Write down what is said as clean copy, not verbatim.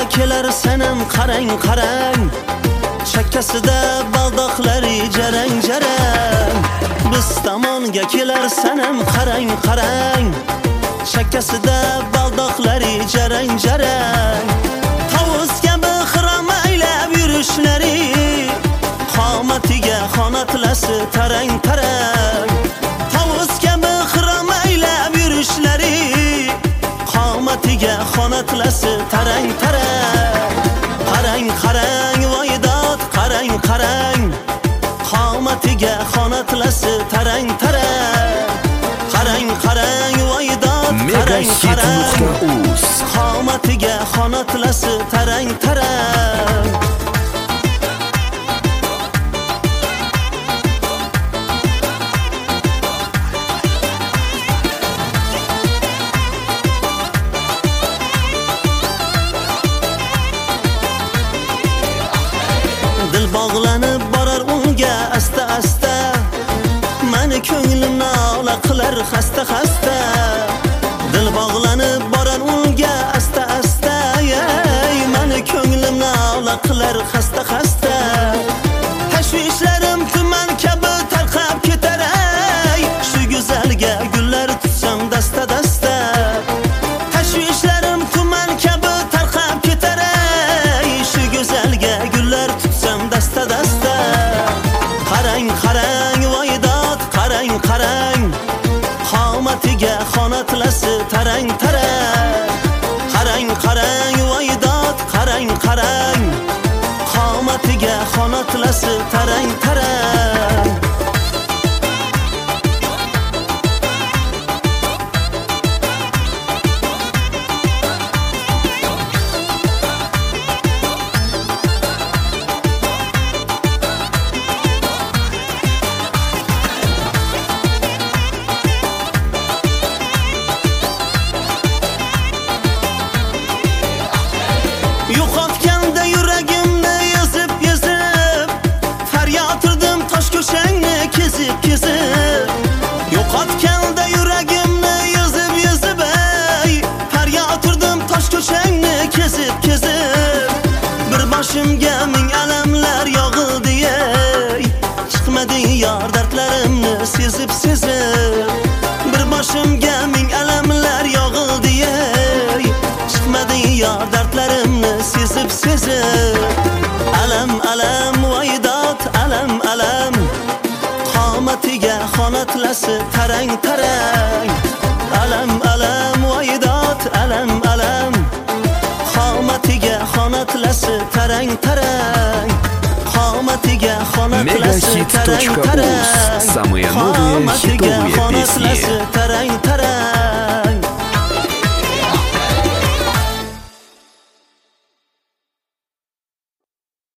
kelar sanam qarang qarang, chakkasida baldoqlari jarang jarang. Biz tomonga kelar sanam qarang qarang, chakkasida baldoqlari jarang jarang. Tovus kabi xiraylab yurishlari, qomatiga xonatlasi tarang tarang. Tovus kabi xiraylab yurishlari, qomatiga xonatlasi tarang tarang. Qarang qarang voydod qarang qarang, qomatiga xonatlasi tarang tarang. Qarang qarang voydod qarang qarang, qomatiga xonatlasi tarang tarang. Dil bog'lanib borar unga asta asta, meni ko'nglim nola qilar xasta xasta. Dil bog'lanib borar unga asta asta, meni ko'nglim nola qilar xasta xasta. Tashvishlarim tuman kabi tarqab ketar, shu go'zalga gullar tutsam dasta dasta. Tashvishlarim tuman kabi tarqab ketar, shu go'zalga gullar tutsam dasta dasta. Qarang qarang voydod qarang qarang, qomatiga xonatlasi tarang tarang. Qarang qarang voydod qarang qarang, qomatiga xonatlasi tarang tarang. Yo'qotganda yuragimni yezib yezib, faryod urdim tosh ko'shangni kezib kezib. Yo'qotganda yuragimni yezib yezib, faryod urdim tosh ko'shangni kezib kezib. Bir boshimga ming alamlar yog'ildi, chiqmadi yor dardlarimni sezib sezib. Bir boshimga ming alamlar yog'ildi, chiqmadi yor dardlarimni sezib sezib. Alam alam voydod alam alam, qomatiga xonatlasi tarang tarang. Alam alam voydod alam alam, qomatiga xonatlasi tarang tarang. Qomatiga xonatlasi tarang tarang. Самые новые хитовые песни. Tarang tarang.